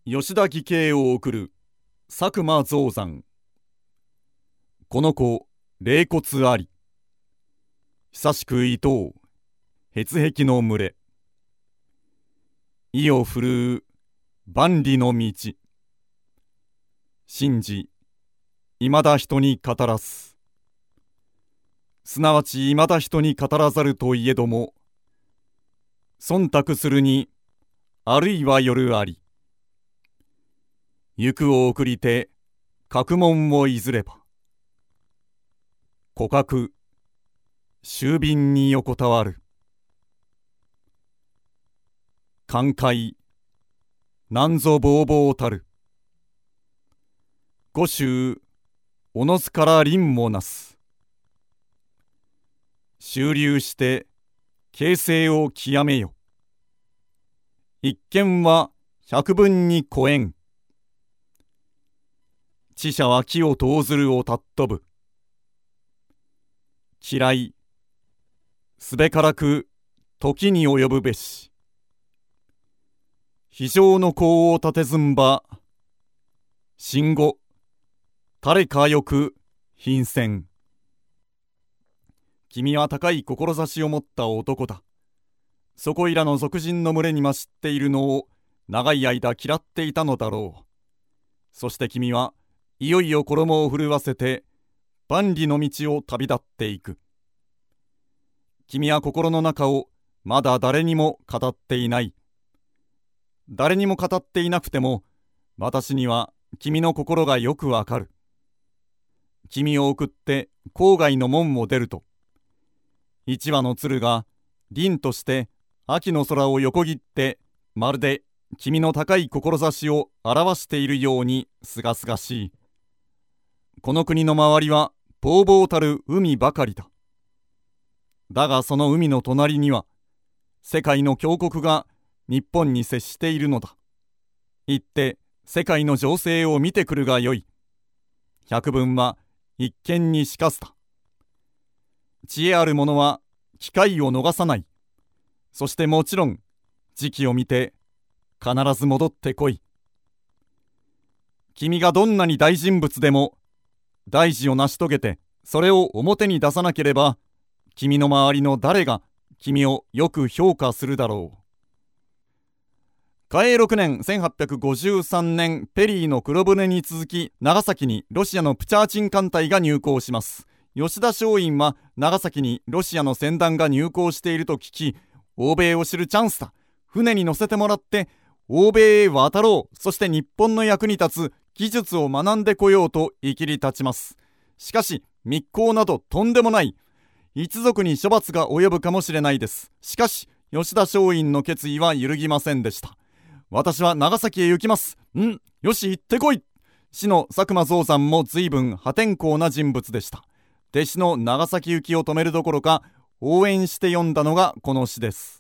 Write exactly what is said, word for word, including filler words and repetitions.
吉田義兄を送る佐久間象山。この子霊骨あり、久しくいとう蹶壁の群れ。意を振るう万里の道、信じいまだ人に語らす。すなわちいまだ人に語らざるといえども、忖度するにあるいは夜あり。行くを送りて学問をいずれば、古格秋便に横たわる。寛解なんぞぼうぼうたる。五州おのずから林もなす。周流して形成を極めよ。一見は百分に超えん。知者は木を投ずるをたっ飛ぶ。嫌いすべからく時に及ぶべし。非常の功を立てずんば、新語誰かよく品箋。君は高い志を持った男だ。そこいらの俗人の群れにましっているのを長い間嫌っていたのだろう。そして君はいよいよ衣を震わせて万里の道を旅立っていく。君は心の中をまだ誰にも語っていない。誰にも語っていなくても、私には君の心がよくわかる。君を送って郊外の門を出ると、一羽の鶴が凛として秋の空を横切って、まるで君の高い志を表しているようにすがすがしい。この国の周りはぼうぼうたる海ばかりだ。だがその海の隣には世界の強国が日本に接しているのだ。行って世界の情勢を見てくるがよい。百聞は一見にしかずだ。知恵ある者は機会を逃さない。そしてもちろん時期を見て必ず戻ってこい。君がどんなに大人物でも大事を成し遂げてそれを表に出さなければ、君の周りの誰が君をよく評価するだろう。嘉永ろくねんせんはっぴゃくごじゅうさんねん、ペリーの黒船に続き長崎にロシアのプチャーチン艦隊が入港します。吉田松陰は長崎にロシアの船団が入港していると聞き、欧米を知るチャンスだ、船に乗せてもらって欧米へ渡ろう、そして日本の役に立つ技術を学んでこようといきり立ちます。しかし密航などとんでもない。一族に処罰が及ぶかもしれないです。しかし吉田松陰の決意は揺るぎませんでした。私は長崎へ行きます。んよし行ってこい。師の佐久間象山も随分破天荒な人物でした。弟子の長崎行きを止めるどころか応援して読んだのがこの詩です。